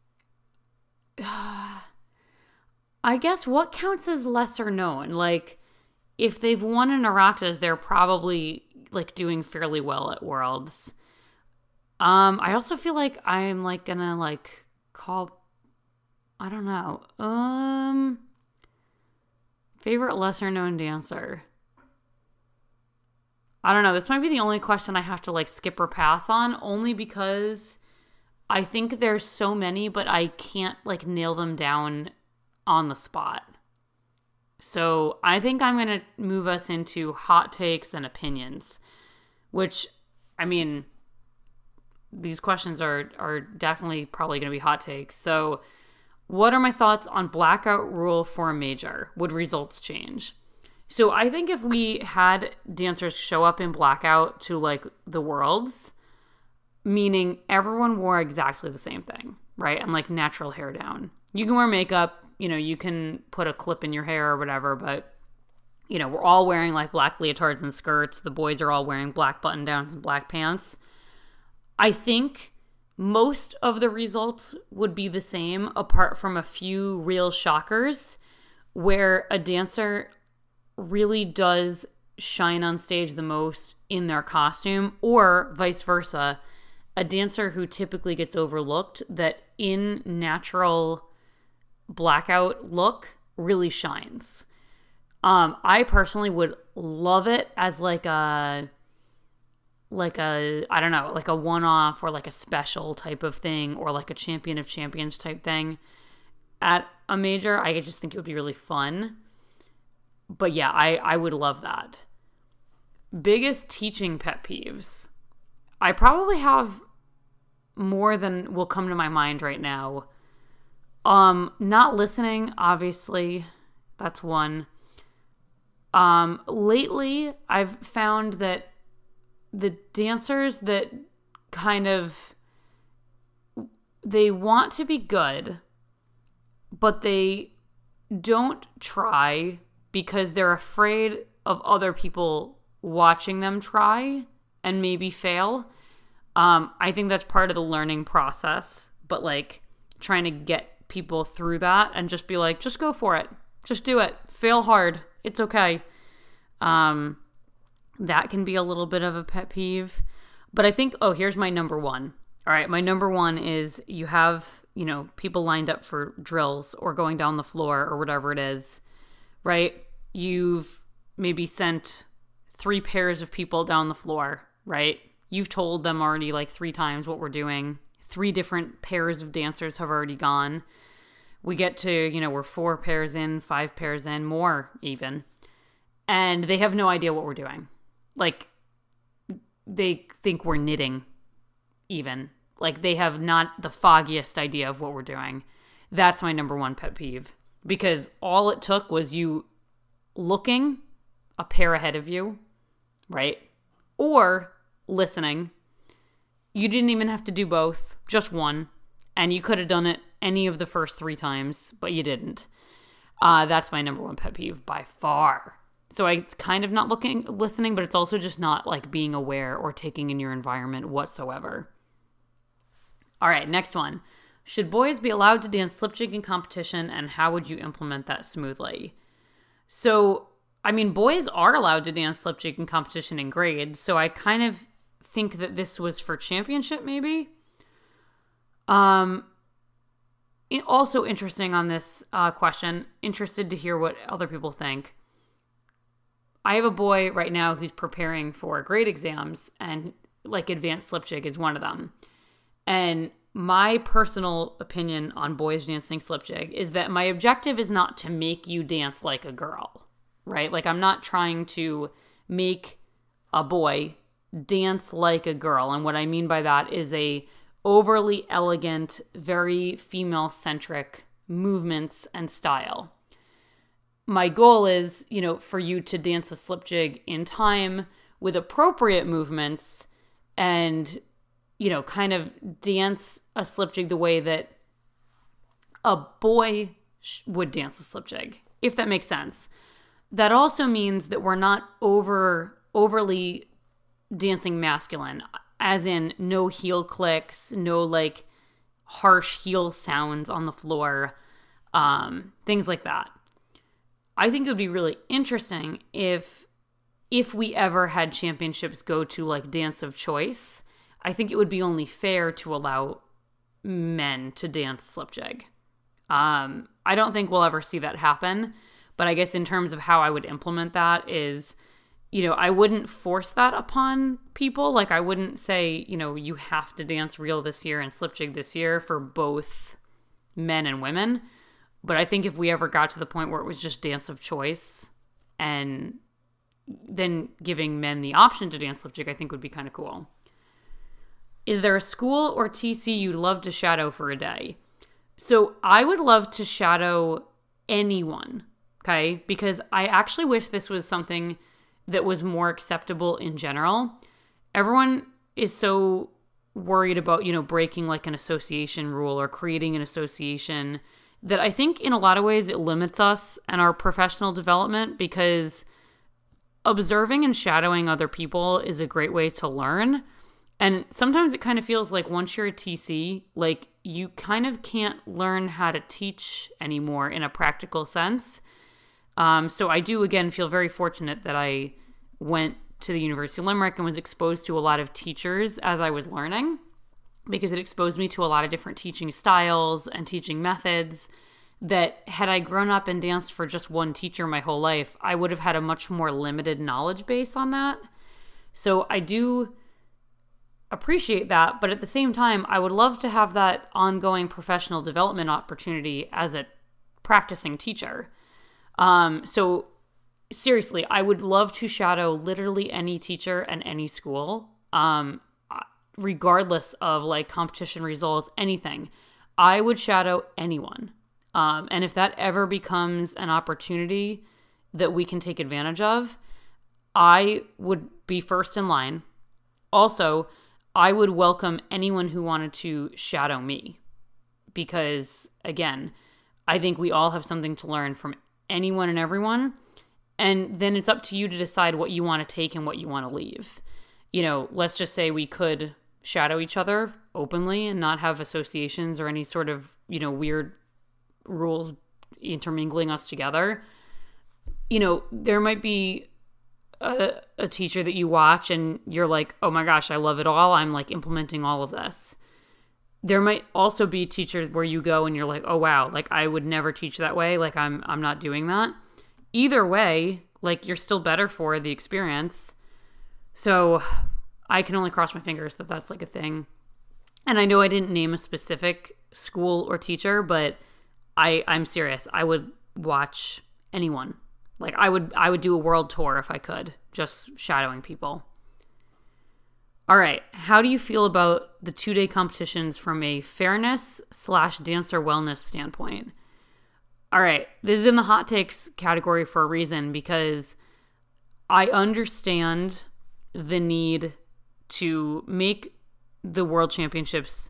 I guess what counts as lesser known? Like, if they've won an Oireachtas, they're probably like doing fairly well at Worlds. Um, I also feel like I'm like gonna like call, I don't know. Um, favorite lesser known dancer. I don't know. This might be the only question I have to like skip or pass on, only because I think there's so many, but I can't like nail them down on the spot. So I think I'm going to move us into hot takes and opinions, which, I mean, these questions are, are definitely probably going to be hot takes. So what are my thoughts on blackout rule for a major? Would results change? So I think if we had dancers show up in blackout to like the Worlds, meaning everyone wore exactly the same thing, right? And like natural hair down. You can wear makeup, you know, you can put a clip in your hair or whatever, but, you know, we're all wearing like black leotards and skirts. The boys are all wearing black button downs and black pants. I think most of the results would be the same, apart from a few real shockers where a dancer really does shine on stage the most in their costume, or vice versa, a dancer who typically gets overlooked that in natural blackout look really shines. Um, I personally would love it as like a, like a, I don't know, like a one-off or like a special type of thing, or like a champion of champions type thing at a major. I just think it would be really fun. But yeah, I, I would love that. Biggest teaching pet peeves. I probably have more than will come to my mind right now. Um, not listening, obviously, that's one. Um, lately, I've found that the dancers that kind of, they want to be good, but they don't try because they're afraid of other people watching them try and maybe fail. Um, I think that's part of the learning process, but like trying to get people through that and just be like, just go for it. Just do it. Fail hard. It's okay. Um, that can be a little bit of a pet peeve. But I think, oh, here's my number one. All right, my number one is you have, you know, people lined up for drills or going down the floor or whatever it is, right? You've maybe sent three pairs of people down the floor, right? You've told them already like three times what we're doing. Three different pairs of dancers have already gone. We get to, you know, we're four pairs in, five pairs in, more even. And they have no idea what we're doing. Like, they think we're knitting even. Like they have not the foggiest idea of what we're doing. That's my number one pet peeve, because all it took was you looking a pair ahead of you, right? Or listening. You didn't even have to do both, just one. And you could have done it any of the first three times, but you didn't. Uh, that's my number one pet peeve by far. So I, it's kind of not looking, listening, but it's also just not like being aware or taking in your environment whatsoever. All right, next one. Should boys be allowed to dance slip jig in competition, and how would you implement that smoothly? So, I mean, boys are allowed to dance slip jig in competition in grades, so I kind of think that this was for championship maybe. Um, also interesting on this uh, question, interested to hear what other people think. I have a boy right now who's preparing for grade exams, and like advanced slip jig is one of them. And my personal opinion on boys dancing slip jig is that my objective is not to make you dance like a girl, right? Like I'm not trying to make a boy dance like a girl. And what I mean by that is a overly elegant, very female-centric movements and style. My goal is, you know, for you to dance a slip jig in time with appropriate movements and, you know, kind of dance a slip jig the way that a boy sh- would dance a slip jig, if that makes sense. That also means that we're not over overly dancing masculine, as in no heel clicks, no like harsh heel sounds on the floor, um, things like that. I think it would be really interesting if if we ever had championships go to like dance of choice. I think it would be only fair to allow men to dance slip jig. Um, I don't think we'll ever see that happen, but I guess in terms of how I would implement that is, you know, I wouldn't force that upon people. Like I wouldn't say, you know, you have to dance reel this year and slip jig this year for both men and women. But I think if we ever got to the point where it was just dance of choice and then giving men the option to dance slip jig, I think would be kind of cool. Is there a school or T C you'd love to shadow for a day? So I would love to shadow anyone, okay? Because I actually wish this was something that was more acceptable in general. Everyone is so worried about, you know, breaking like an association rule or creating an association that I think in a lot of ways it limits us and our professional development, because observing and shadowing other people is a great way to learn. And sometimes it kind of feels like once you're a T C, like you kind of can't learn how to teach anymore in a practical sense. Um, so I do, again, feel very fortunate that I went to the University of Limerick and was exposed to a lot of teachers as I was learning, because it exposed me to a lot of different teaching styles and teaching methods that had I grown up and danced for just one teacher my whole life, I would have had a much more limited knowledge base on that. So I do appreciate that, but at the same time, I would love to have that ongoing professional development opportunity as a practicing teacher. Um, so seriously, I would love to shadow literally any teacher and any school, um, regardless of like competition results, anything. I would shadow anyone. Um, and if that ever becomes an opportunity that we can take advantage of, I would be first in line. Also, I would welcome anyone who wanted to shadow me, because again, I think we all have something to learn from anyone and everyone. And then it's up to you to decide what you want to take and what you want to leave. You know, let's just say we could shadow each other openly and not have associations or any sort of, you know, weird rules intermingling us together. You know, there might be a, a teacher that you watch and you're like, oh my gosh, I love it all. I'm like implementing all of this. There might also be teachers where you go and you're like, oh wow, like I would never teach that way. Like I'm I'm not doing that. Either way, like you're still better for the experience. So I can only cross my fingers that that's like a thing. And I know I didn't name a specific school or teacher, but I I'm serious. I would watch anyone. Like I would I would do a world tour if I could, just shadowing people. All right. How do you feel about the two-day competitions from a fairness slash dancer wellness standpoint? All right. This is in the hot takes category for a reason, because I understand the need to make the World Championships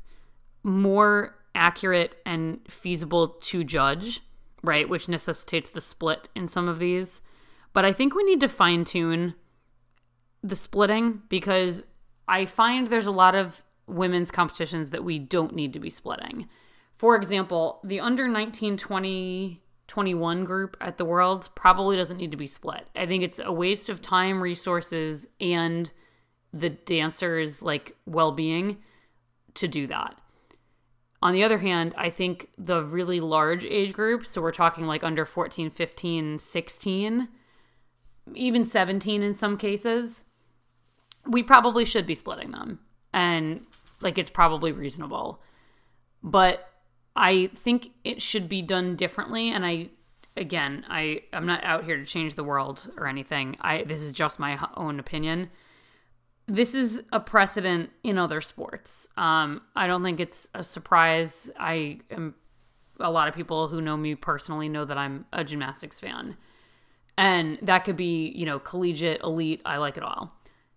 more accurate and feasible to judge, right? Which necessitates the split in some of these. But I think we need to fine-tune the splitting, because I find there's a lot of women's competitions that we don't need to be splitting. For example, the under nineteen, twenty, twenty-one group at the Worlds probably doesn't need to be split. I think it's a waste of time, resources, and the dancers' like well-being to do that. On the other hand, I think the really large age groups, so we're talking like under fourteen, fifteen, sixteen, even seventeen in some cases, we probably should be splitting them. And like it's probably reasonable. But I think it should be done differently. And I, again, I, I'm not out here to change the world or anything. I this is just my own opinion. This is a precedent in other sports. Um, I don't think it's a surprise. I am, a lot of people who know me personally know that I'm a gymnastics fan. And that could be, you know, collegiate, elite, I like it all.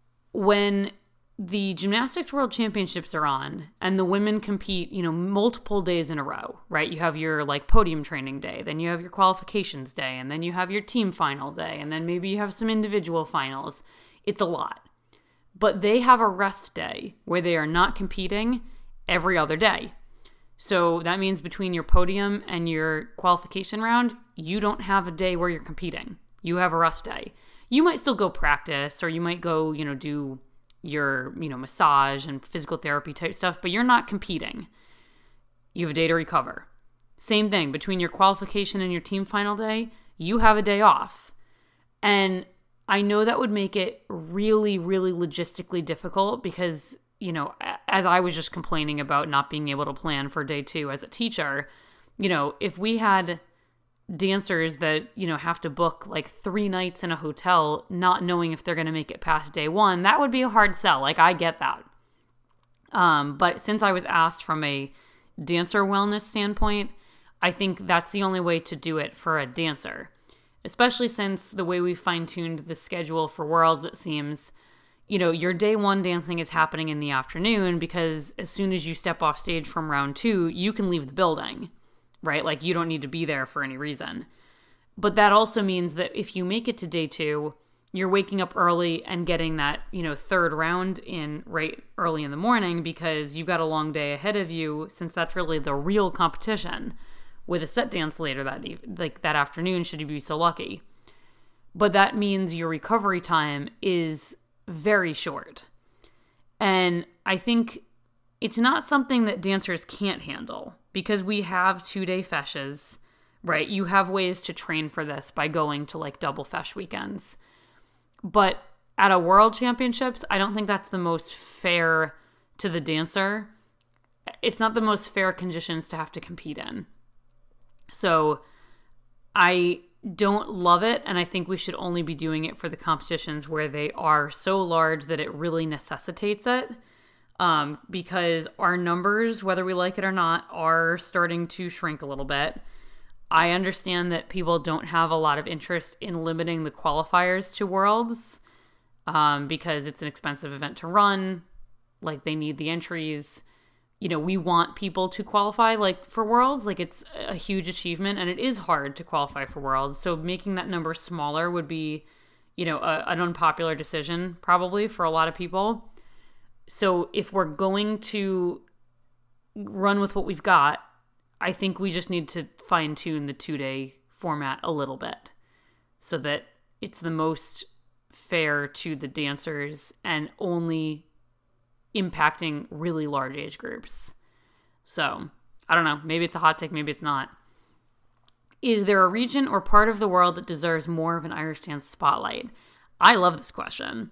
When the Gymnastics World Championships are on and the women compete, you know, multiple days in a row, right? You have your like podium training day, then you have your qualifications day, and then you have your team final day, and then maybe you have some individual finals. It's a lot. But they have a rest day where they are not competing every other day. So that means between your podium and your qualification round, you don't have a day where you're competing. You have a rest day. You might still go practice, or you might go, you know, do your, you know, massage and physical therapy type stuff, but you're not competing. You have a day to recover. Same thing, between your qualification and your team final day, you have a day off. And I know that would make it really, really logistically difficult because, you know, as I was just complaining about not being able to plan for day two as a teacher, you know, if we had dancers that, you know, have to book like three nights in a hotel, not knowing if they're going to make it past day one, that would be a hard sell. Like, I get that. Um, but since I was asked from a dancer wellness standpoint, I think that's the only way to do it for a dancer, especially since the way we fine-tuned the schedule for Worlds, it seems, you know, your day one dancing is happening in the afternoon because as soon as you step off stage from round two, you can leave the building. Right? Like, you don't need to be there for any reason. But that also means that if you make it to day two, you're waking up early and getting that, you know, third round in right early in the morning because you've got a long day ahead of you, since that's really the real competition with a set dance later that eve- like that afternoon, should you be so lucky. But that means your recovery time is very short. And I think it's not something that dancers can't handle, because we have two-day feshes, right? You have ways to train for this by going to like double fesh weekends. But at a World Championships, I don't think that's the most fair to the dancer. It's not the most fair conditions to have to compete in. So I don't love it, and I think we should only be doing it for the competitions where they are so large that it really necessitates it. Um, because our numbers, whether we like it or not, are starting to shrink a little bit. I understand that people don't have a lot of interest in limiting the qualifiers to Worlds um, because it's an expensive event to run. Like, they need the entries. You know, we want people to qualify, like, for Worlds. Like, it's a huge achievement, and it is hard to qualify for Worlds. So making that number smaller would be, you know, a, an unpopular decision probably for a lot of people. So if we're going to run with what we've got, I think we just need to fine-tune the two-day format a little bit so that it's the most fair to the dancers and only impacting really large age groups. So, I don't know. Maybe it's a hot take, maybe it's not. Is there a region or part of the world that deserves more of an Irish dance spotlight? I love this question.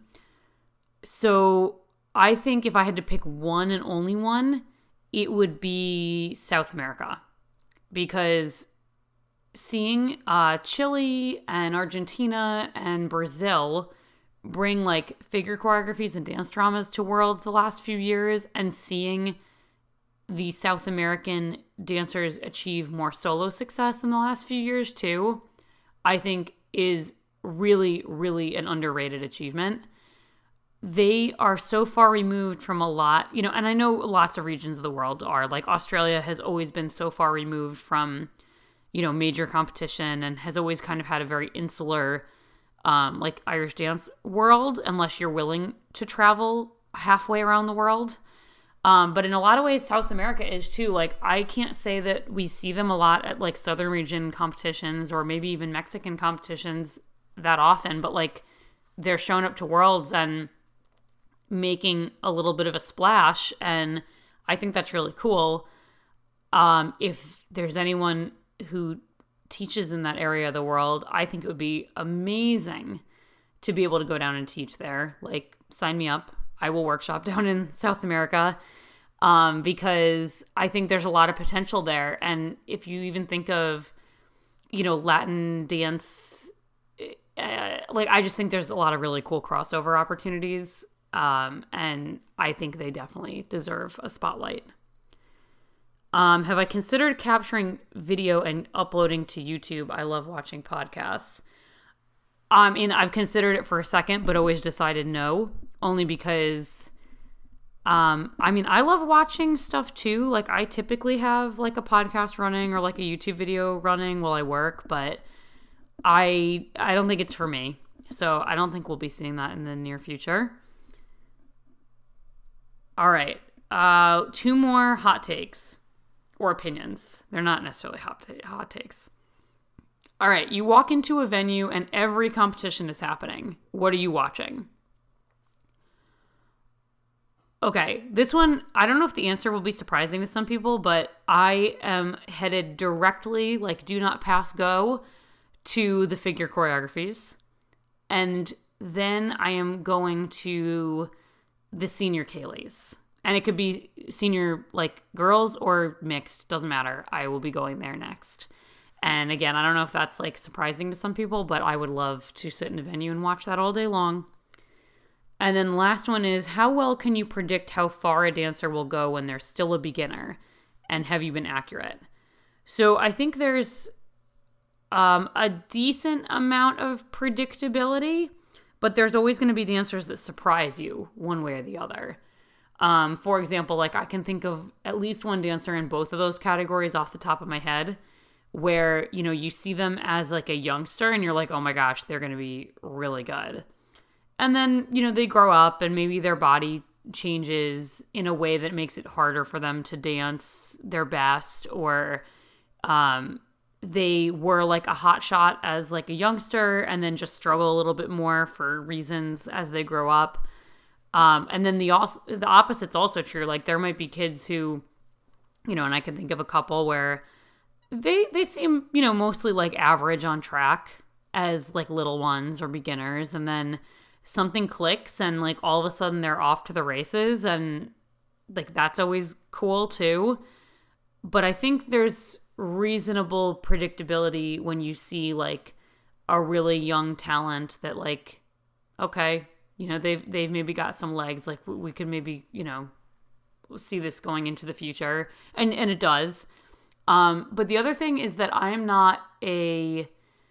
So I think if I had to pick one and only one, it would be South America, because seeing uh, Chile and Argentina and Brazil bring like figure choreographies and dance dramas to Worlds the last few years, and seeing the South American dancers achieve more solo success in the last few years too, I think is really, really an underrated achievement. They are so far removed from a lot, you know, and I know lots of regions of the world are. Like Australia has always been so far removed from, you know, major competition, and has always kind of had a very insular, um, like Irish dance world, unless you're willing to travel halfway around the world. Um, but in a lot of ways, South America is too. Like, I can't say that we see them a lot at like Southern region competitions or maybe even Mexican competitions that often, but like they're showing up to Worlds and making a little bit of a splash. And I think that's really cool. Um, if there's anyone who teaches in that area of the world, I think it would be amazing to be able to go down and teach there. Like, sign me up. I will workshop down in South America, um, because I think there's a lot of potential there. And if you even think of, you know, Latin dance, uh, like, I just think there's a lot of really cool crossover opportunities. Um, and I think they definitely deserve a spotlight. Um, have I considered capturing video and uploading to YouTube? I love watching podcasts. I mean, I've considered it for a second, but always decided no, only because, um, I mean, I love watching stuff too. Like, I typically have like a podcast running or like a YouTube video running while I work, but I, I don't think it's for me. So I don't think we'll be seeing that in the near future. All right. Uh, two more hot takes or opinions. They're not necessarily hot, hot takes. All right, you walk into a venue and every competition is happening. What are you watching? Okay, this one, I don't know if the answer will be surprising to some people, but I am headed directly, like, do not pass go, to the figure choreographies. And then I am going to the senior Kayleys. And it could be senior, like, girls or mixed, doesn't matter. I will be going there next. And again, I don't know if that's like surprising to some people, but I would love to sit in a venue and watch that all day long. And then the last one is, how well can you predict how far a dancer will go when they're still a beginner? And have you been accurate? So I think there's um, a decent amount of predictability, but there's always going to be dancers that surprise you one way or the other. Um, for example, like I can think of at least one dancer in both of those categories off the top of my head, where, you know, you see them as like a youngster and you're like, oh my gosh, they're going to be really good. And then, you know, they grow up and maybe their body changes in a way that makes it harder for them to dance their best, or um, they were like a hot shot as like a youngster and then just struggle a little bit more for reasons as they grow up. Um, and then the, the opposite's also true. Like there might be kids who, you know, and I can think of a couple where They they seem, you know, mostly like average on track as like little ones or beginners, and then something clicks and like all of a sudden they're off to the races, and like that's always cool too. But I think there's reasonable predictability when you see like a really young talent that like, okay, you know, they've they've maybe got some legs, like we could maybe, you know, see this going into the future, and and it does. Um, but the other thing is that I am not a,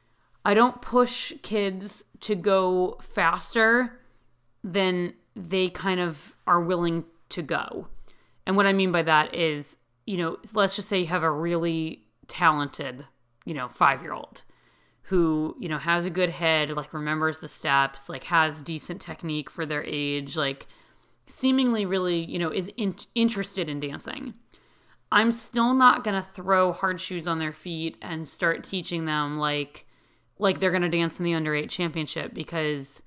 I don't push kids to go faster than they kind of are willing to go. And what I mean by that is, you know, let's just say you have a really talented, you know, five-year-old who, you know, has a good head, like remembers the steps, like has decent technique for their age, like seemingly really, you know, is in- interested in dancing. I'm still not going to throw hard shoes on their feet and start teaching them like like they're going to dance in the under eight championship, because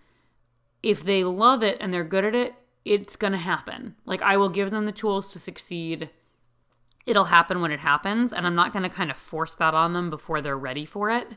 if they love it and they're good at it, it's going to happen. Like I will give them the tools to succeed. It'll happen when it happens, and I'm not going to kind of force that on them before they're ready for it.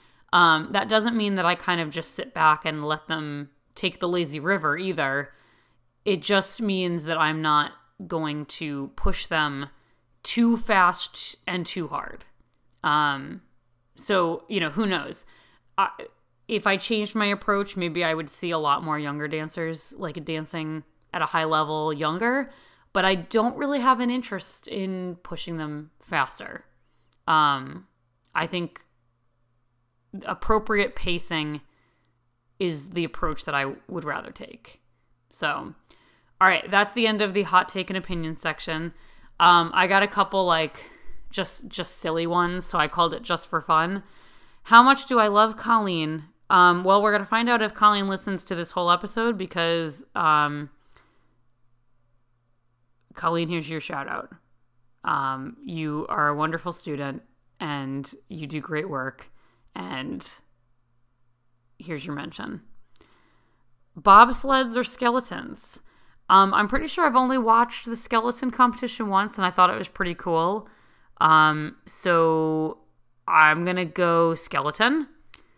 Um, that doesn't mean that I kind of just sit back and let them take the lazy river either. It just means that I'm not going to push them too fast and too hard. Um, so, you know, who knows? I, if I changed my approach, maybe I would see a lot more younger dancers, like dancing at a high level younger, but I don't really have an interest in pushing them faster. Um, I think appropriate pacing is the approach that I would rather take. So, all right, that's the end of the hot take and opinion section. Um, I got a couple like just just silly ones, so I called it just for fun. How much do I love Colleen? Um, well, we're gonna find out if Colleen listens to this whole episode because um, Colleen, here's your shout out. Um, you are a wonderful student and you do great work, and here's your mention. Bobsleds or skeletons? Um, I'm pretty sure I've only watched the skeleton competition once, and I thought it was pretty cool. Um, so I'm going to go skeleton.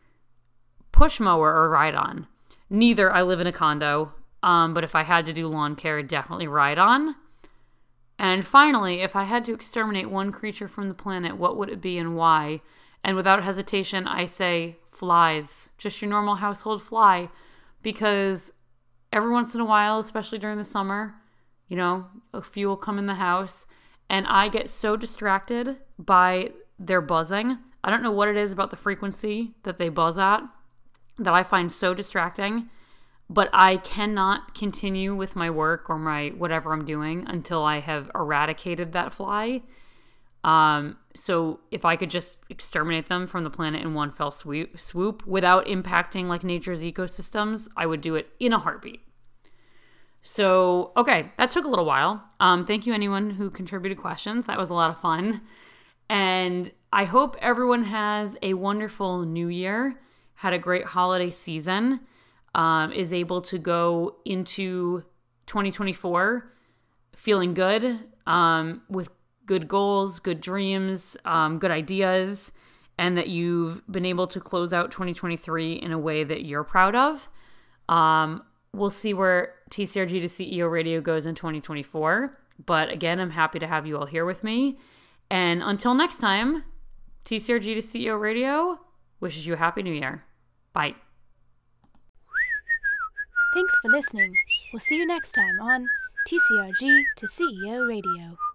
Push mower or ride on? Neither. I live in a condo. Um, but if I had to do lawn care, definitely ride on. And finally, if I had to exterminate one creature from the planet, what would it be and why? And without hesitation, I say flies. Just your normal household fly. Because every once in a while, especially during the summer, you know, a few will come in the house, and I get so distracted by their buzzing. I don't know what it is about the frequency that they buzz at that I find so distracting, but I cannot continue with my work or my whatever I'm doing until I have eradicated that fly. Um, so if I could just exterminate them from the planet in one fell swoop, swoop without impacting like nature's ecosystems, I would do it in a heartbeat. So, okay, that took a little while. Um, thank you anyone who contributed questions. That was a lot of fun. And I hope everyone has a wonderful new year, had a great holiday season, um, is able to go into twenty twenty-four feeling good, um, with good goals, good dreams, um, good ideas, and that you've been able to close out twenty twenty-three in a way that you're proud of. Um, we'll see where T C R G to C E O Radio goes in twenty twenty-four. But again, I'm happy to have you all here with me. And until next time, T C R G to C E O Radio wishes you a happy new year. Bye. Thanks for listening. We'll see you next time on T C R G to C E O Radio.